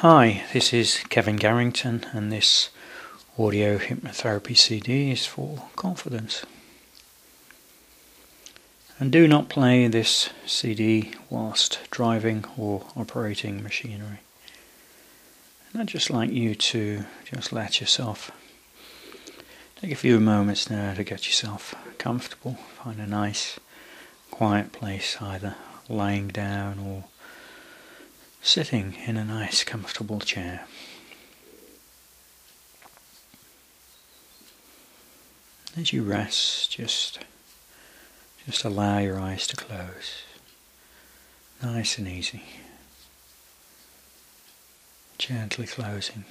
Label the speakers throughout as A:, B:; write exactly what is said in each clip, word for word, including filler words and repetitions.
A: Hi, this is Kevin Garrington, and this audio hypnotherapy C D is for confidence. And do not play this C D whilst driving or operating machinery. And I'd just like you to just let yourself take a few moments now to get yourself comfortable. Find a nice, quiet place, either lying down or sitting in a nice, comfortable chair. As you rest, just just allow your eyes to close. Nice and easy. Gently closing.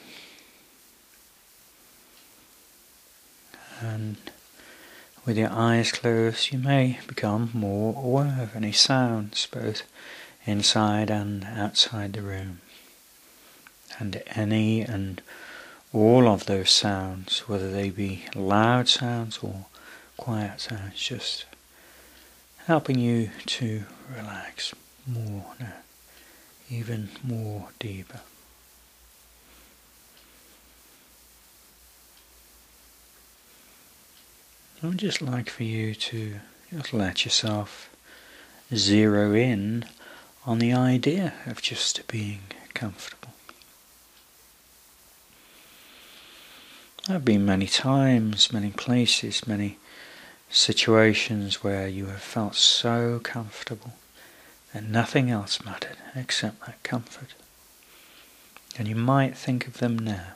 A: And with your eyes closed, you may become more aware of any sounds, both inside and outside the room. And any and all of those sounds, whether they be loud sounds or quiet sounds, just helping you to relax more now, even more deeper. I would just like for you to just let yourself zero in on the idea of just being comfortable. There have been many times, many places, many situations where you have felt so comfortable that nothing else mattered except that comfort. And you might think of them now.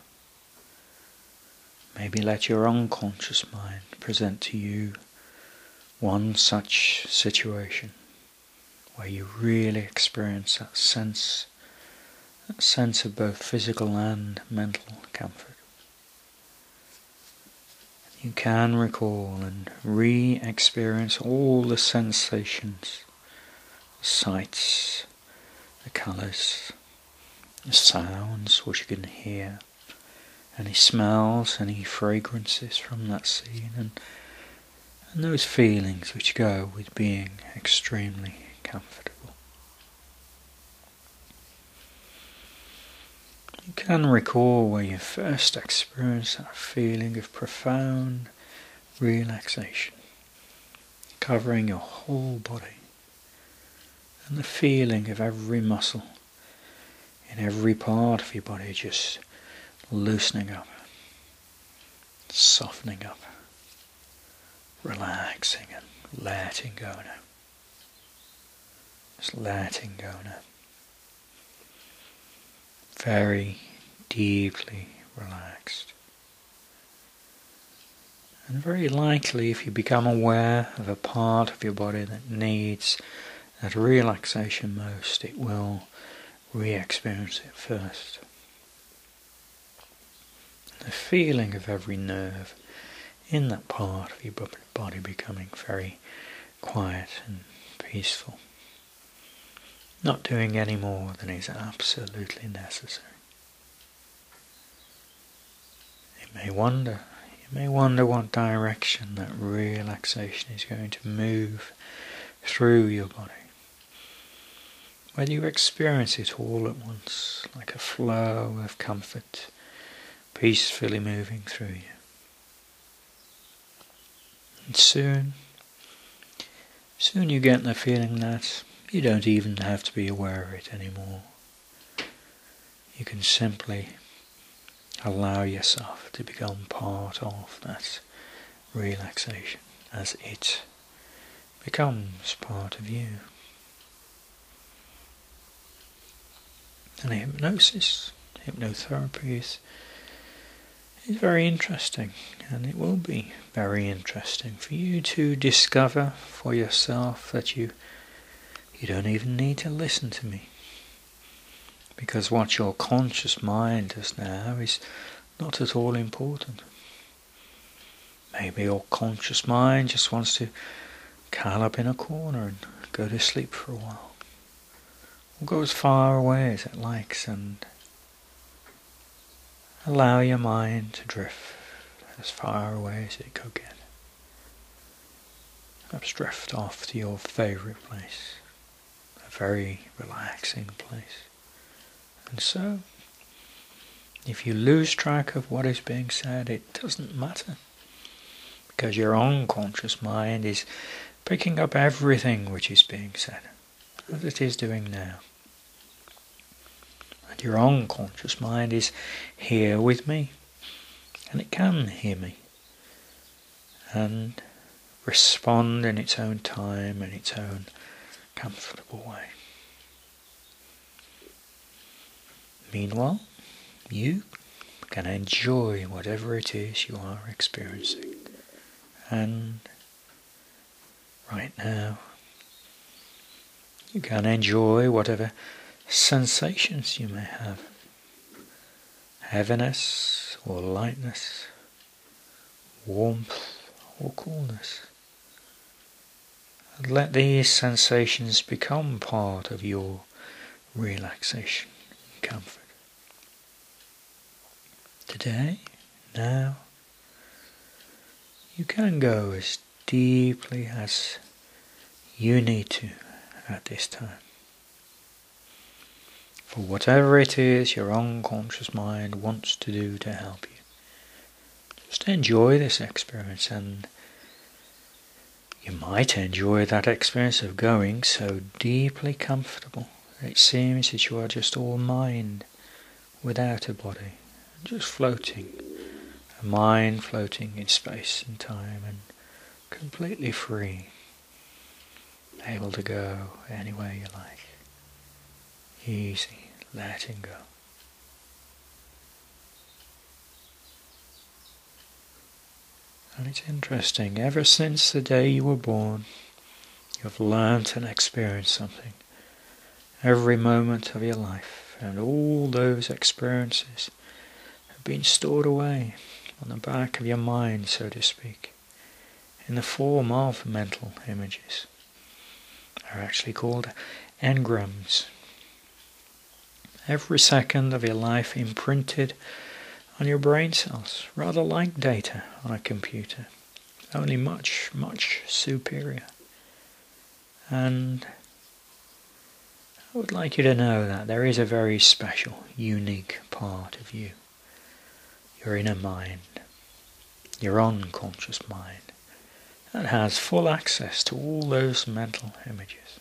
A: Maybe let your unconscious mind present to you one such situation where you really experience that sense, that sense of both physical and mental comfort. You can recall and re-experience all the sensations, the sights, the colours, the sounds which you can hear, any smells, any fragrances from that scene, and, and those feelings which go with being extremely comfortable. You can recall where you first experienced that feeling of profound relaxation, covering your whole body, and the feeling of every muscle in every part of your body just loosening up, softening up, relaxing and letting go now. Just letting go now. Very deeply relaxed. And very likely, if you become aware of a part of your body that needs that relaxation most, it will re-experience it first. The feeling of every nerve in that part of your body becoming very quiet and peaceful. Not doing any more than is absolutely necessary. You may wonder, you may wonder what direction that relaxation is going to move through your body. Whether you experience it all at once, like a flow of comfort, peacefully moving through you. And soon, soon you get the feeling that you don't even have to be aware of it anymore. You can simply allow yourself to become part of that relaxation as it becomes part of you. And hypnosis, hypnotherapy is, is very interesting, and it will be very interesting for you to discover for yourself that you You don't even need to listen to me, because what your conscious mind does now is not at all important. Maybe your conscious mind just wants to curl up in a corner and go to sleep for a while, or go as far away as it likes and allow your mind to drift as far away as it could get. Perhaps drift off to your favourite place. Very relaxing place. And so If you lose track of what is being said, it doesn't matter, because your unconscious mind is picking up everything which is being said, as it is doing now. And your unconscious mind is here with me, and it can hear me, and respond in its own time, in its own comfortable way. Meanwhile, you can enjoy whatever it is you are experiencing. And right now, you can enjoy whatever sensations you may have. Heaviness or lightness, warmth or coolness. And let these sensations become part of your relaxation and comfort. Today, now, you can go as deeply as you need to at this time. For whatever it is your unconscious mind wants to do to help you, just enjoy this experience, and you might enjoy that experience of going so deeply comfortable that it seems that you are just all mind without a body, just floating, a mind floating in space and time and completely free, able to go anywhere you like, easy, letting go. And it's interesting, ever since the day you were born, you've learnt and experienced something. Every moment of your life, and all those experiences have been stored away on the back of your mind, so to speak, in the form of mental images. They're actually called engrams. Every second of your life imprinted on your brain cells, rather like data on a computer, only much, much superior. And I would like you to know that there is a very special, unique part of you, your inner mind, your unconscious mind, that has full access to all those mental images.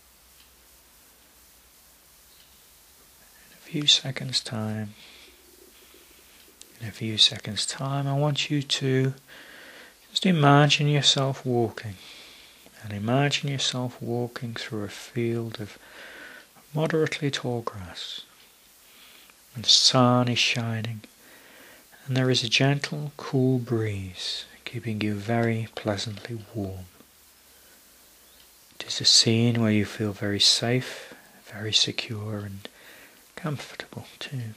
A: In a few seconds' time, In a few seconds' time, I want you to just imagine yourself walking. And imagine yourself walking through a field of moderately tall grass. And the sun is shining. And there is a gentle, cool breeze keeping you very pleasantly warm. It is a scene where you feel very safe, very secure and comfortable too.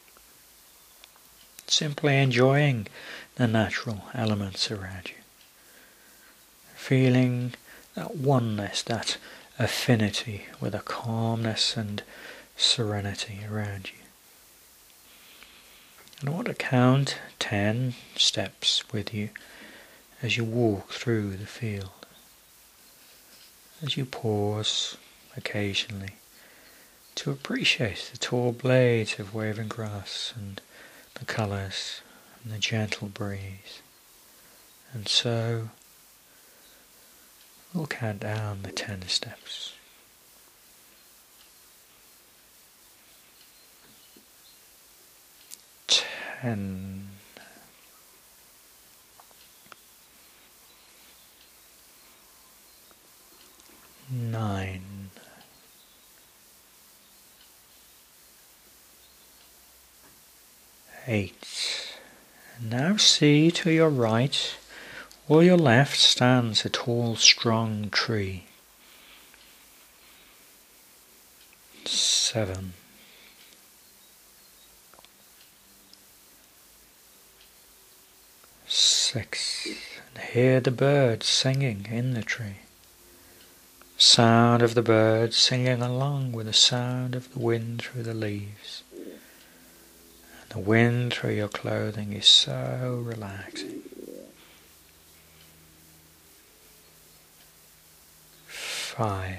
A: Simply enjoying the natural elements around you. Feeling that oneness, that affinity with a calmness and serenity around you. And I want to count ten steps with you as you walk through the field. As you pause occasionally to appreciate the tall blades of waving grass and the colours and the gentle breeze. And so we'll count down the ten steps. Ten. Nine. Eight. And now see to your right or your left stands a tall, strong tree. Seven. Six. And hear the birds singing in the tree. Sound of the birds singing along with the sound of the wind through the leaves. The wind through your clothing is so relaxing. Five.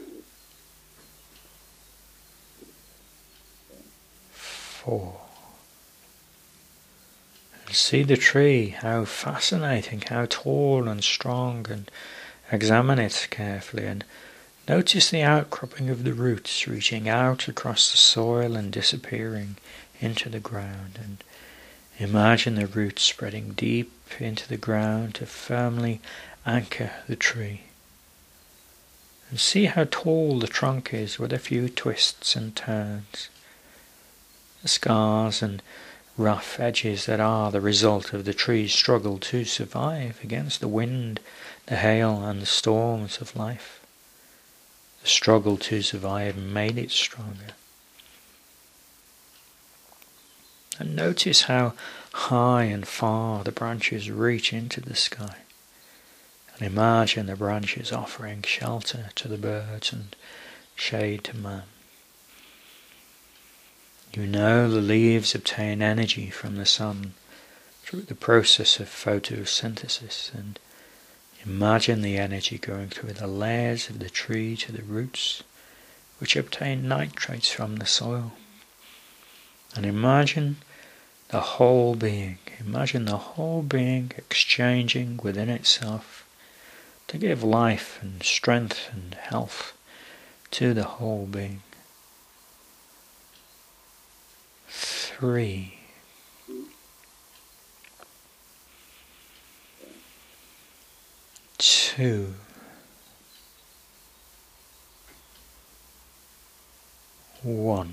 A: Four. See the tree, how fascinating, how tall and strong, and examine it carefully and notice the outcropping of the roots reaching out across the soil and disappearing into the ground, and imagine the roots spreading deep into the ground to firmly anchor the tree. And see how tall the trunk is with a few twists and turns. The scars and rough edges that are the result of the tree's struggle to survive against the wind, the hail and the storms of life. The struggle to survive made it stronger. And notice how high and far the branches reach into the sky. And imagine the branches offering shelter to the birds and shade to man. You know the leaves obtain energy from the sun through the process of photosynthesis, and imagine the energy going through the layers of the tree to the roots, which obtain nitrates from the soil. And imagine the whole being, imagine the whole being exchanging within itself to give life and strength and health to the whole being. Three. Two. One.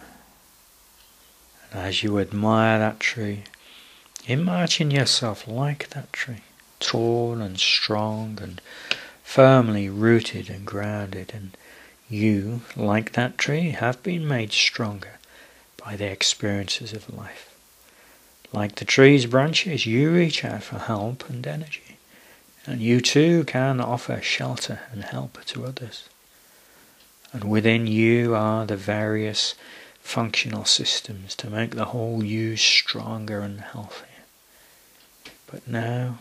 A: And as you admire that tree, imagine yourself like that tree, tall and strong and firmly rooted and grounded, and you, like that tree, have been made stronger by the experiences of life. Like the tree's branches, you reach out for help and energy, and you too can offer shelter and help to others. And within you are the various functional systems to make the whole you stronger and healthier. But now,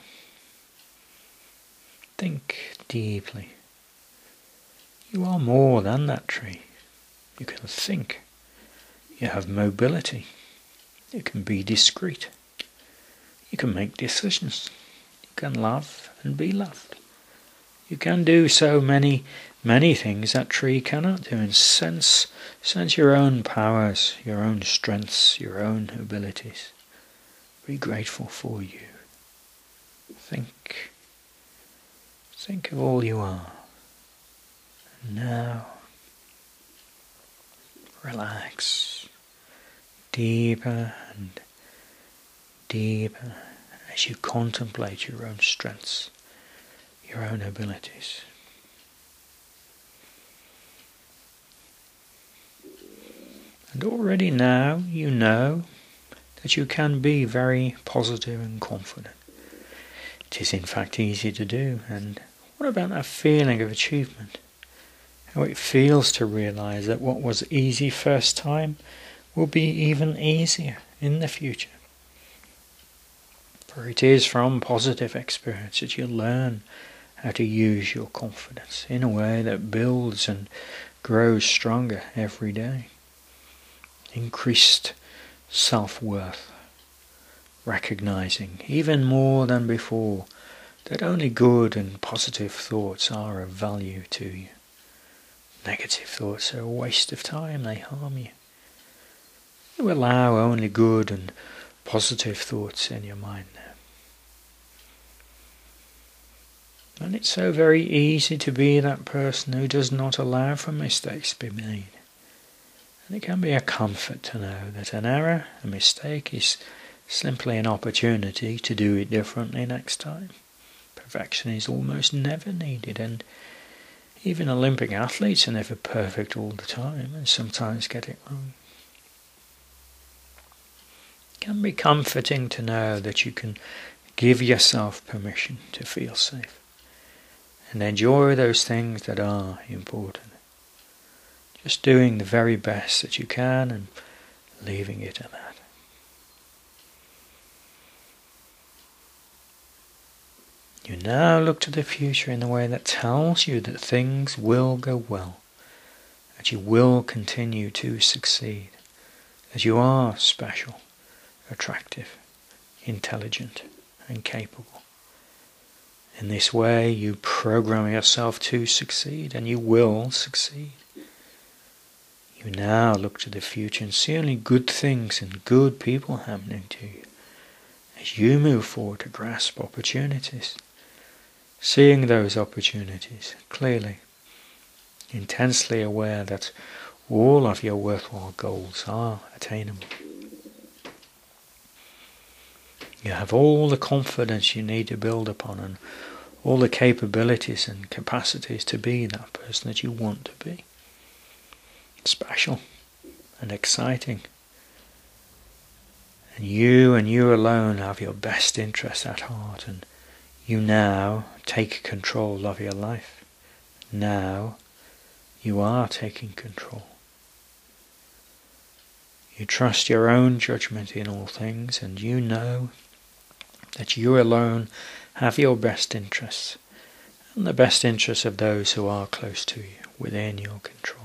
A: think deeply. You are more than that tree. You can think. You have mobility. You can be discreet. You can make decisions. You can love and be loved. You can do so many, many things that tree cannot do, and sense, sense your own powers, your own strengths, your own abilities. Be grateful for you. Think. Think of all you are. And now, relax. Deeper and deeper as you contemplate your own strengths, your own abilities. And already now you know that you can be very positive and confident. It is in fact easy to do. And what about that feeling of achievement? How it feels to realize that what was easy first time will be even easier in the future. For it is from positive experience that you learn how to use your confidence in a way that builds and grows stronger every day. Increased self-worth, recognizing even more than before that only good and positive thoughts are of value to you. Negative thoughts are a waste of time, they harm you. You allow only good and positive thoughts in your mind now. And it's so very easy to be that person who does not allow for mistakes to be made. And it can be a comfort to know that an error, a mistake, is simply an opportunity to do it differently next time. Perfection is almost never needed, and even Olympic athletes are never perfect all the time and sometimes get it wrong. It can be comforting to know that you can give yourself permission to feel safe and enjoy those things that are important. Just doing the very best that you can and leaving it at that. You now look to the future in a way that tells you that things will go well, that you will continue to succeed, that you are special, attractive, intelligent and capable. In this way you program yourself to succeed, and you will succeed. You now look to the future and see only good things and good people happening to you as you move forward to grasp opportunities, seeing those opportunities clearly, intensely aware that all of your worthwhile goals are attainable. You have all the confidence you need to build upon and all the capabilities and capacities to be that person that you want to be. Special and exciting. And you and you alone have your best interests at heart, and you now take control of your life. Now you are taking control. You trust your own judgment in all things, and you know that you alone have your best interests and the best interests of those who are close to you, within your control.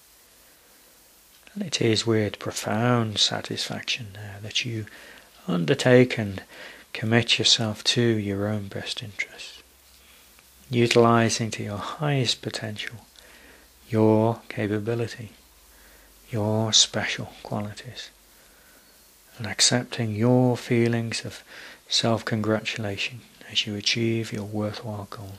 A: And it is with profound satisfaction now that you undertake and commit yourself to your own best interests, utilizing to your highest potential your capability, your special qualities, and accepting your feelings of self-congratulation as you achieve your worthwhile goals.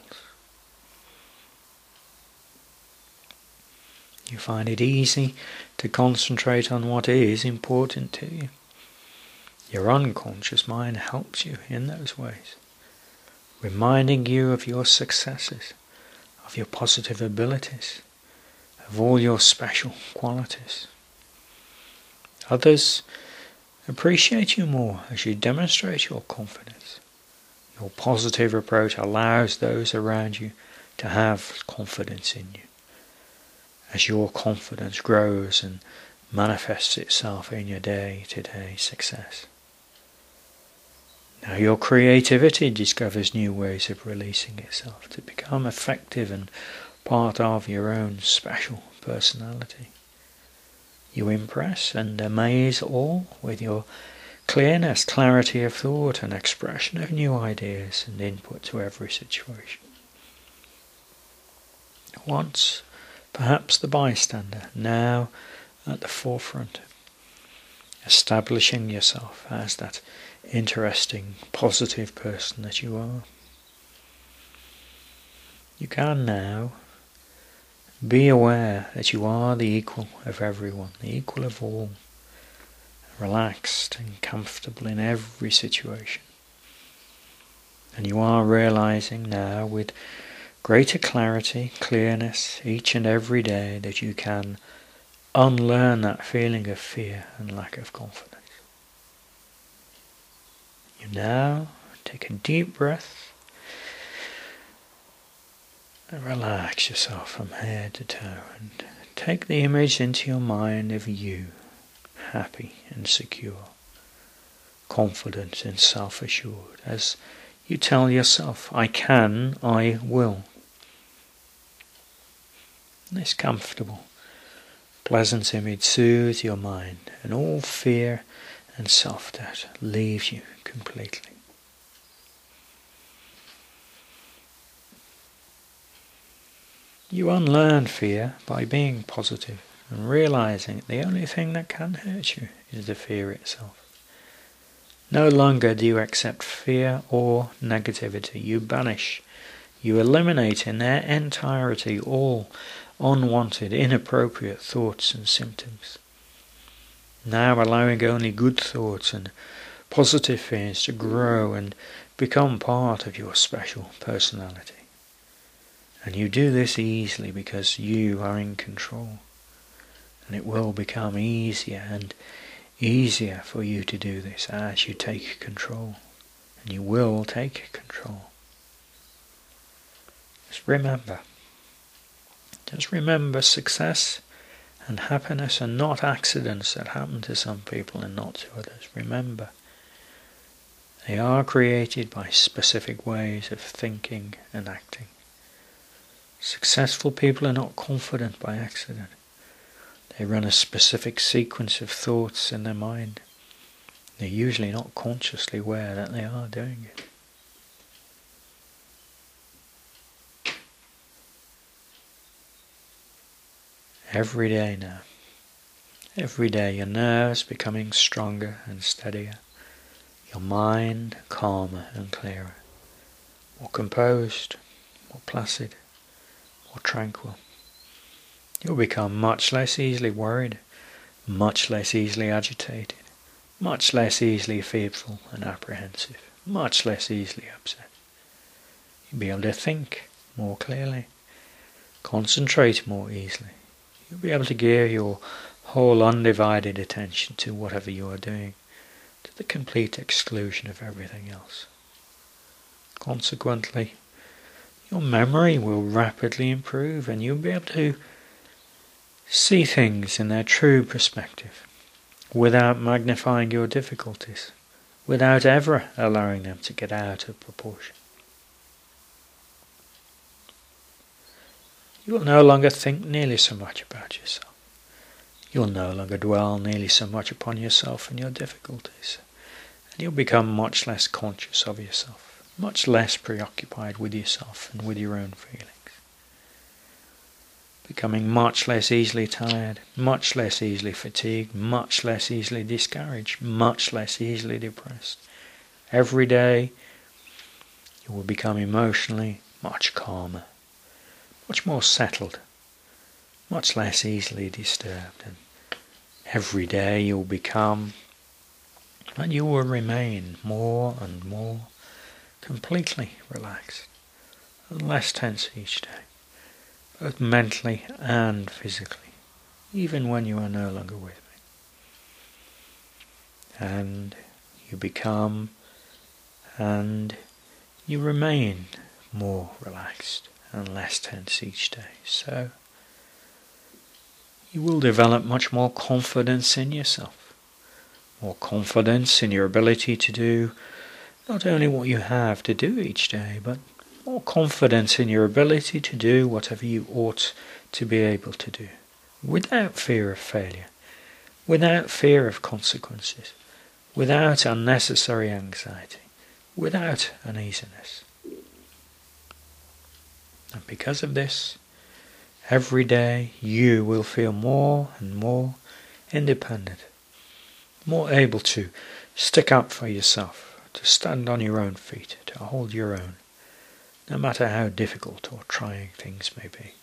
A: You find it easy to concentrate on what is important to you. Your unconscious mind helps you in those ways, reminding you of your successes, of your positive abilities, of all your special qualities. Others appreciate you more as you demonstrate your confidence. Your positive approach allows those around you to have confidence in you, as your confidence grows and manifests itself in your day-to-day success. Now your creativity discovers new ways of releasing itself to become effective and part of your own special personality. You impress and amaze all with your clearness, clarity of thought, and expression of new ideas and input to every situation. Once perhaps the bystander, now at the forefront, establishing yourself as that interesting, positive person that you are. You can now be aware that you are the equal of everyone, the equal of all, relaxed and comfortable in every situation. And you are realizing now with greater clarity, clearness, each and every day that you can unlearn that feeling of fear and lack of confidence. You now take a deep breath and relax yourself from head to toe and take the image into your mind of you, happy and secure, confident and self-assured, as you tell yourself, I can, I will. This comfortable, pleasant image soothes your mind, and all fear and self-doubt leaves you completely. You unlearn fear by being positive and realizing the only thing that can hurt you is the fear itself. No longer do you accept fear or negativity. You banish, you eliminate in their entirety all unwanted, inappropriate thoughts and symptoms. Now allowing only good thoughts and positive feelings to grow and become part of your special personality. And you do this easily because you are in control. And it will become easier and easier for you to do this as you take control. And you will take control. Just remember. Just remember, success and happiness are not accidents that happen to some people and not to others. Remember, they are created by specific ways of thinking and acting. Successful people are not confident by accident. They run a specific sequence of thoughts in their mind. They're usually not consciously aware that they are doing it. Every day now, every day your nerves becoming stronger and steadier, your mind calmer and clearer, more composed, more placid, more tranquil. You'll become much less easily worried, much less easily agitated, much less easily fearful and apprehensive, much less easily upset. You'll be able to think more clearly, concentrate more easily. You'll be able to give your whole undivided attention to whatever you are doing, to the complete exclusion of everything else. Consequently, your memory will rapidly improve and you'll be able to see things in their true perspective, without magnifying your difficulties, without ever allowing them to get out of proportion. You will no longer think nearly so much about yourself. You will no longer dwell nearly so much upon yourself and your difficulties. And you'll become much less conscious of yourself, much less preoccupied with yourself and with your own feelings. Becoming much less easily tired, much less easily fatigued, much less easily discouraged, much less easily depressed. Every day you will become emotionally much calmer, much more settled, much less easily disturbed, and every day you'll become, and you will remain more and more completely relaxed and less tense each day, both mentally and physically, even when you are no longer with me. And you become and you remain more relaxed and less tense each day. So you will develop much more confidence in yourself, more confidence in your ability to do not only what you have to do each day, but more confidence in your ability to do whatever you ought to be able to do, without fear of failure, without fear of consequences, without unnecessary anxiety, without uneasiness. And because of this, every day you will feel more and more independent, more able to stick up for yourself, to stand on your own feet, to hold your own, no matter how difficult or trying things may be.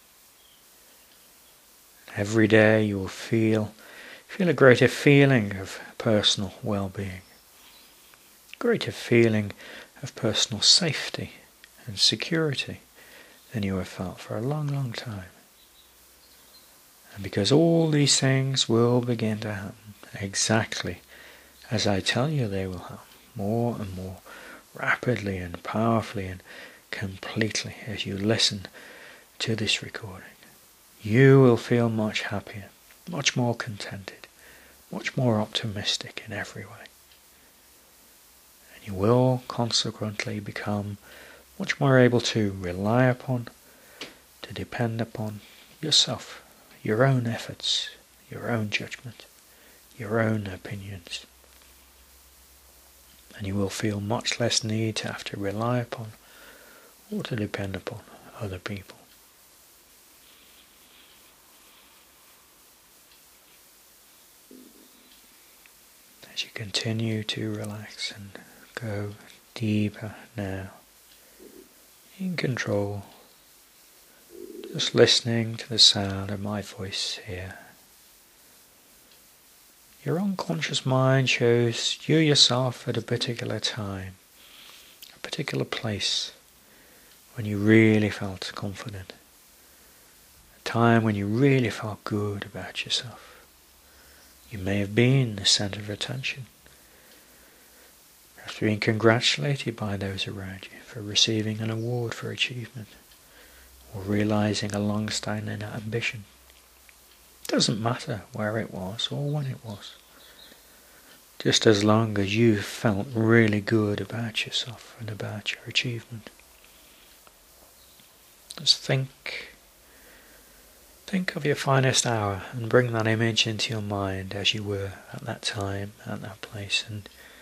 A: Every day you will feel, feel a greater feeling of personal well-being, greater feeling of personal safety and security than you have felt for a long, long time. And because all these things will begin to happen exactly as I tell you they will happen, more and more rapidly and powerfully and completely as you listen to this recording, you will feel much happier, much more contented, much more optimistic in every way. And you will consequently become much more able to rely upon, to depend upon yourself, your own efforts, your own judgment, your own opinions. And you will feel much less need to have to rely upon or to depend upon other people. As you continue to relax and go deeper now, in control, just listening to the sound of my voice here. Your unconscious mind shows you yourself at a particular time, a particular place, when you really felt confident, a time when you really felt good about yourself. You may have been the centre of attention, perhaps being congratulated by those around you for receiving an award for achievement, or realising a long-standing ambition. It doesn't matter where it was or when it was, just as long as you felt really good about yourself and about your achievement. Just think, think of your finest hour and bring that image into your mind as you were at that time, at that place, and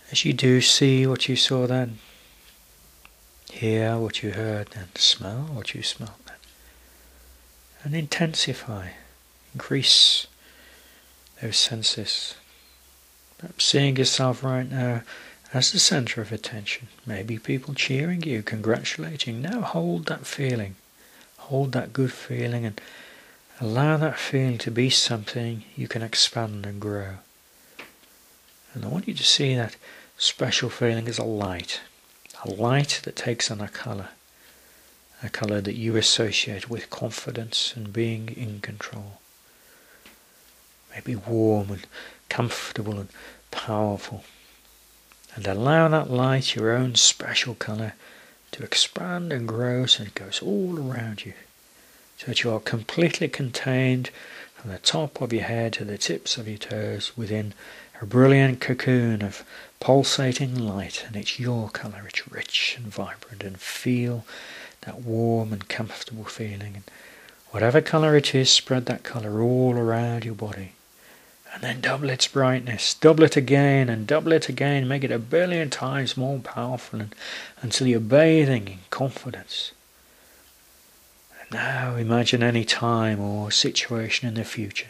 A: As you do, see what you saw then, hear what you heard then, smell what you smelled then, and intensify, increase those senses. Perhaps seeing yourself right now as the centre of attention, maybe people cheering you, congratulating. Now hold that feeling, hold that good feeling, and allow that feeling to be something you can expand and grow. And I want you to see that special feeling as a light, a light that takes on a colour, a colour that you associate with confidence and being in control. Maybe warm and comfortable and powerful. And allow that light, your own special colour, to expand and grow so it goes all around you, so that you are completely contained from the top of your head to the tips of your toes within a brilliant cocoon of pulsating light, and it's your colour. It's rich and vibrant, and feel that warm and comfortable feeling. And whatever colour it is, spread that colour all around your body. And then double its brightness, double it again and double it again, make it a billion times more powerful, and, until you're bathing in confidence. And now imagine any time or situation in the future.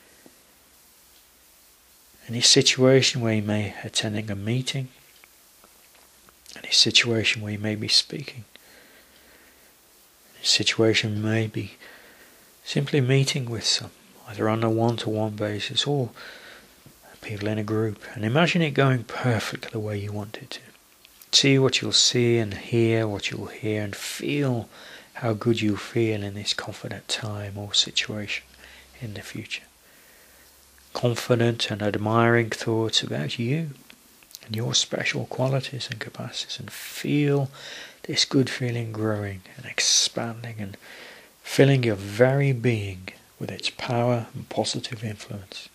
A: Any situation where you may be attending a meeting, any situation where you may be speaking, any situation may be simply meeting with some, either on a one-to-one basis or people in a group, and imagine it going perfectly the way you want it to. See what you'll see and hear what you'll hear, and feel how good you'll feel in this confident time or situation in the future. Confident and admiring thoughts about you and your special qualities and capacities, and feel this good feeling growing and expanding and filling your very being with its power and positive influence.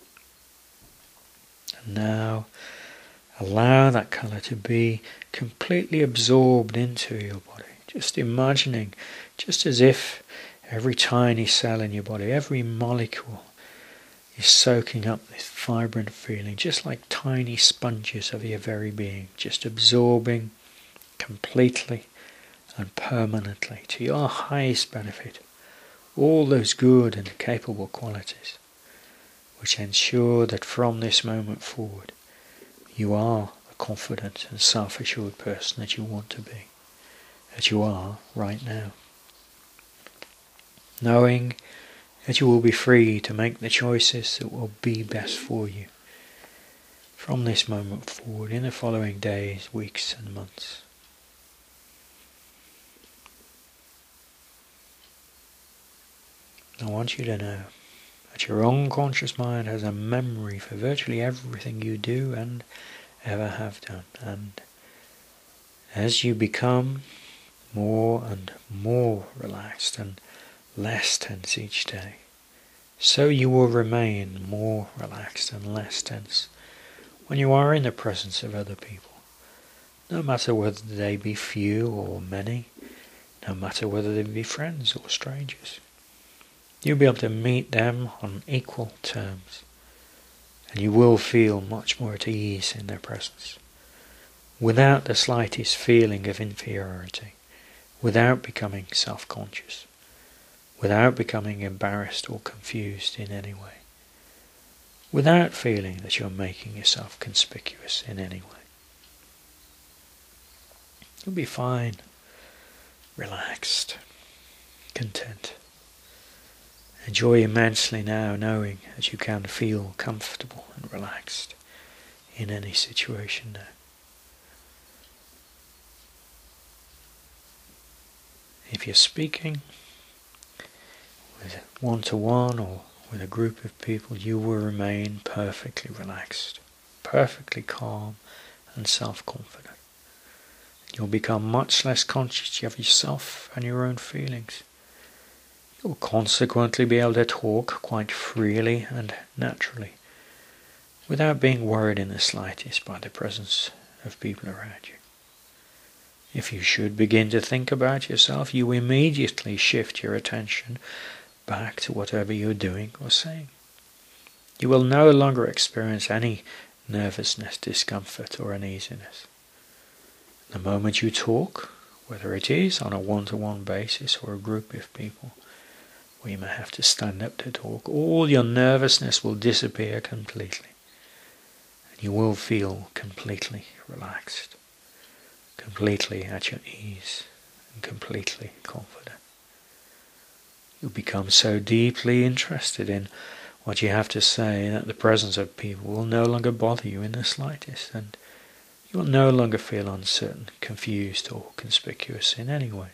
A: And now allow that colour to be completely absorbed into your body. Just imagining, just as if every tiny cell in your body, every molecule is soaking up this vibrant feeling, just like tiny sponges of your very being, just absorbing completely and permanently to your highest benefit all those good and capable qualities which ensure that from this moment forward you are the confident and self-assured person that you want to be, that you are right now. Knowing that you will be free to make the choices that will be best for you from this moment forward in the following days, weeks and months. I want you to know that your unconscious mind has a memory for virtually everything you do and ever have done. And as you become more and more relaxed and less tense each day, so you will remain more relaxed and less tense when you are in the presence of other people, no matter whether they be few or many, no matter whether they be friends or strangers. You'll be able to meet them on equal terms, and you will feel much more at ease in their presence, without the slightest feeling of inferiority, without becoming self-conscious, without becoming embarrassed or confused in any way, without feeling that you're making yourself conspicuous in any way. You'll be fine, relaxed, content. Enjoy immensely now, knowing that you can feel comfortable and relaxed in any situation now. If you're speaking with one-to-one or with a group of people, you will remain perfectly relaxed, perfectly calm and self-confident. You'll become much less conscious of yourself and your own feelings. You'll consequently be able to talk quite freely and naturally, without being worried in the slightest by the presence of people around you. If you should begin to think about yourself, you immediately shift your attention back to whatever you're doing or saying. You will no longer experience any nervousness, discomfort or uneasiness. The moment you talk, whether it is on a one-to-one basis or a group of people, where you may have to stand up to talk, all your nervousness will disappear completely. And you will feel completely relaxed, completely at your ease, and completely confident. You'll become so deeply interested in what you have to say that the presence of people will no longer bother you in the slightest, and you will no longer feel uncertain, confused or conspicuous in any way.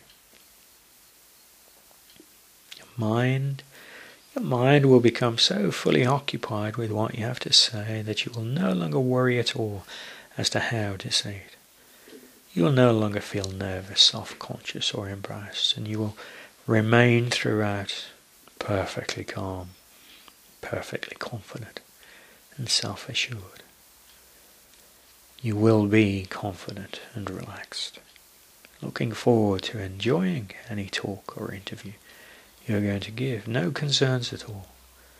A: Your mind, your mind will become so fully occupied with what you have to say that you will no longer worry at all as to how to say it. You will no longer feel nervous, self-conscious or embarrassed, and you will remain throughout perfectly calm, perfectly confident and self-assured. You will be confident and relaxed, looking forward to enjoying any talk or interview you're going to give. No concerns at all.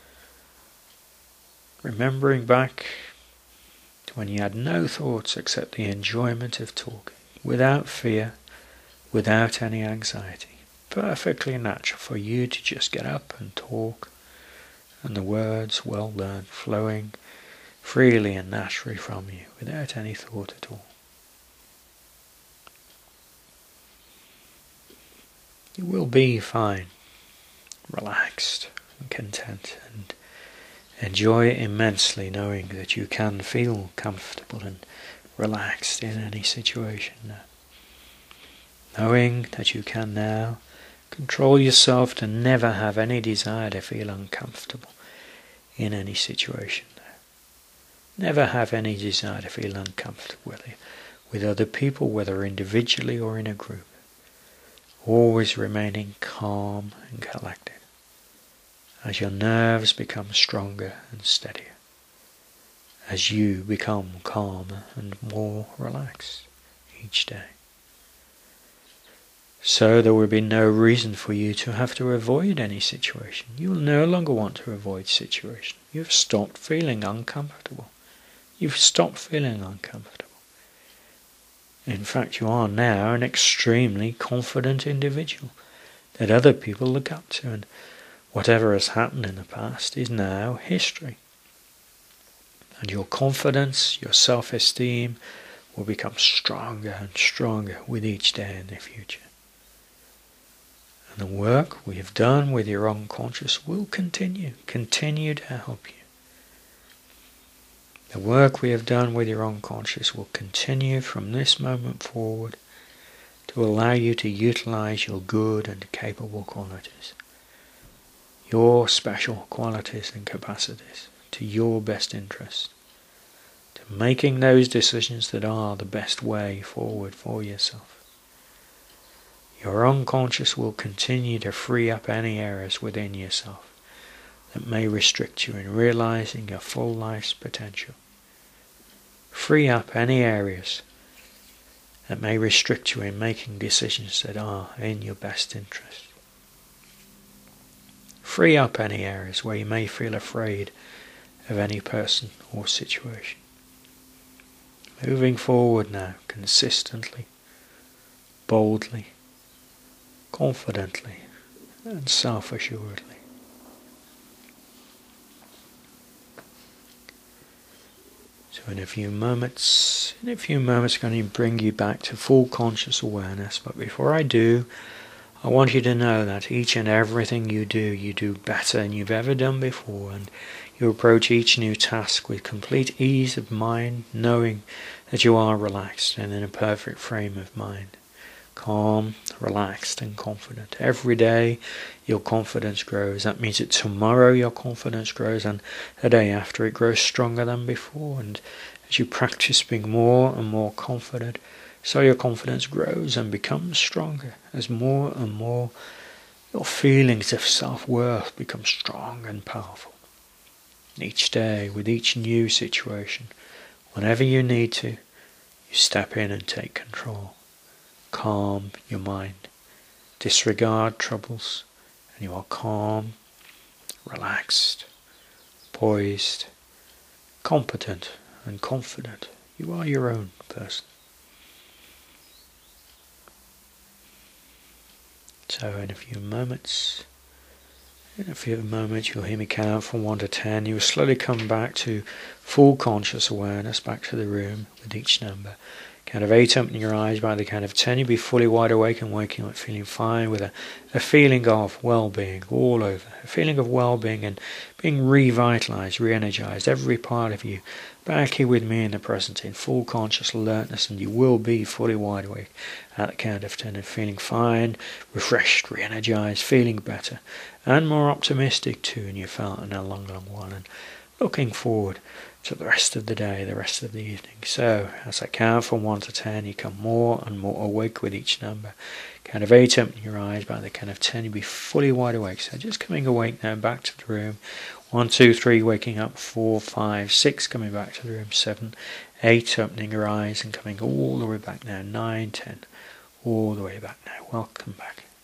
A: Remembering back to when you had no thoughts except the enjoyment of talking, without fear, without any anxiety. Perfectly natural for you to just get up and talk, and the words, well learned, flowing freely and naturally from you, without any thought at all. You will be fine, relaxed and content, and enjoy immensely knowing that you can feel comfortable and relaxed in any situation now. Knowing that you can now control yourself to never have any desire to feel uncomfortable in any situation. Never have any desire to feel uncomfortable whether with other people, whether individually or in a group. Always remaining calm and collected as your nerves become stronger and steadier, as you become calmer and more relaxed each day. So there will be no reason for you to have to avoid any situation. You will no longer want to avoid situation. You've stopped feeling uncomfortable. You've stopped feeling uncomfortable. In fact, you are now an extremely confident individual that other people look up to, and whatever has happened in the past is now history. And your confidence, your self-esteem will become stronger and stronger with each day in the future. And the work we have done with your unconscious will continue, continue to help you. The work we have done with your unconscious will continue from this moment forward to allow you to utilize your good and capable qualities, your special qualities and capacities to your best interest, to making those decisions that are the best way forward for yourself. Your unconscious will continue to free up any areas within yourself that may restrict you in realizing your full life's potential. Free up any areas that may restrict you in making decisions that are in your best interest. Free up any areas where you may feel afraid of any person or situation. Moving forward now, consistently, boldly, confidently and self-assuredly. So in a few moments, in a few moments I'm going to bring you back to full conscious awareness, but before I do, I want you to know that each and everything you do, you do better than you've ever done before, and you approach each new task with complete ease of mind, knowing that you are relaxed and in a perfect frame of mind. Calm, relaxed and confident. Every day your confidence grows. That means that tomorrow your confidence grows, and the day after it grows stronger than before. And as you practice being more and more confident, so your confidence grows and becomes stronger as more and more your feelings of self-worth become strong and powerful. Each day, with each new situation, whenever you need to, you step in and take control. Calm your mind, disregard troubles, and you are calm, relaxed, poised, competent and confident. You are your own person. So in a few moments, in a few moments you'll hear me count from one to ten. You will slowly come back to full conscious awareness, back to the room with each number. Count of eight, opening your eyes. By the count of ten, you'll be fully wide awake and waking up feeling fine, with a, a feeling of well-being all over. A feeling of well-being and being revitalized, re-energized. Every part of you back here with me in the present, in full conscious alertness, and you will be fully wide awake at the count of ten and feeling fine, refreshed, re-energized, feeling better and more optimistic too than you felt in a long, long while, and looking forward to the rest of the day, the rest of the evening. So, as I count from one to ten, you come more and more awake with each number. Count of eight, opening your eyes. By the count of ten, you'll be fully wide awake. So just coming awake now, back to the room. One, two, three, waking up. Four, five, six, coming back to the room. Seven, eight, opening your eyes and coming all the way back now. Nine, ten, all the way back now. Welcome back.